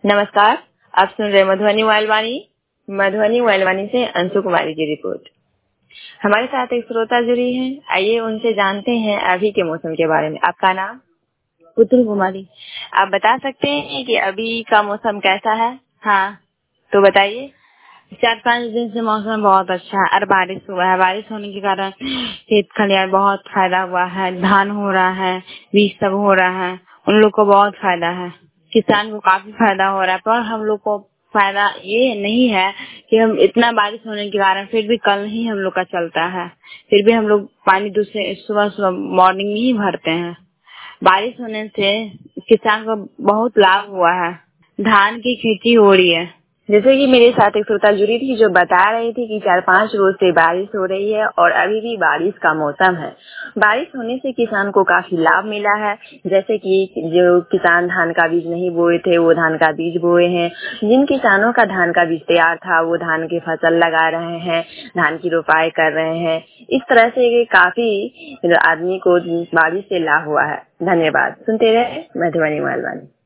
नमस्कार। आप सुन रहे मधुबनी वालवानी से अंशु कुमारी की रिपोर्ट। हमारे साथ एक श्रोता जुड़ी हैं, आइए उनसे जानते हैं अभी के मौसम के बारे में। आपका नाम? पुतुल कुमारी। आप बता सकते हैं कि अभी का मौसम कैसा है? हाँ, तो बताइए। 4-5 दिन से मौसम बहुत अच्छा है और बारिश हुआ है। बारिश होने के कारण खेत खलियान बहुत फायदा हुआ है। धान हो रहा है, बीज सब हो रहा है, उन लोग को बहुत फायदा है। किसान को काफी फायदा हो रहा है, पर हम लोग को फायदा ये नहीं है कि हम इतना बारिश होने के कारण फिर भी कल ही हम लोग का चलता है। फिर भी हम लोग पानी दूसरे सुबह सुबह मॉर्निंग में ही भरते हैं। बारिश होने से किसान को बहुत लाभ हुआ है। धान की खेती हो रही है। जैसे कि मेरे साथ एक श्रोता जुड़ी थी जो बता रही थी कि 4-5 रोज से बारिश हो रही है और अभी भी बारिश का मौसम है। बारिश होने से किसान को काफी लाभ मिला है। जैसे कि जो किसान धान का बीज नहीं बोए थे वो धान का बीज बोए हैं। जिन किसानों का धान का बीज तैयार था वो धान की फसल लगा रहे हैं, धान की रोपाई कर रहे हैं। इस तरह से काफी आदमी को बारिश से लाभ हुआ है। धन्यवाद। सुनते रहे मधुबनी वालवानी।